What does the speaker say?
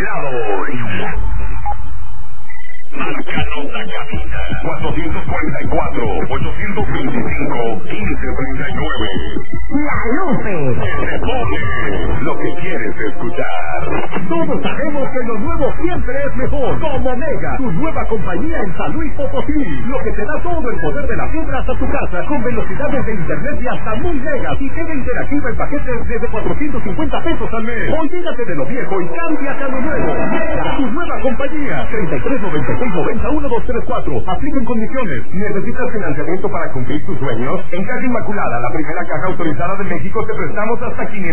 Ventilador. Márcanos la cabina. 444-825-1539. La Lupe. Te pone lo que quieres escuchar. Todos sabemos que lo nuevo siempre es mejor. Como Mega, tu nueva compañía en San Luis Potosí. Lo que te da todo el poder de la fibra hasta tu casa, con velocidades de internet de hasta 1000 megas y TV interactiva en paquetes desde 450 pesos al mes. Olvídate de lo viejo y cámbiate a lo nuevo. Mega, tu nueva compañía. 3396-91234. Apliquen condiciones. ¿Necesitas financiamiento para cumplir tus sueños? En Caja Inmaculada, la primera caja autorizada de México, te prestamos hasta 500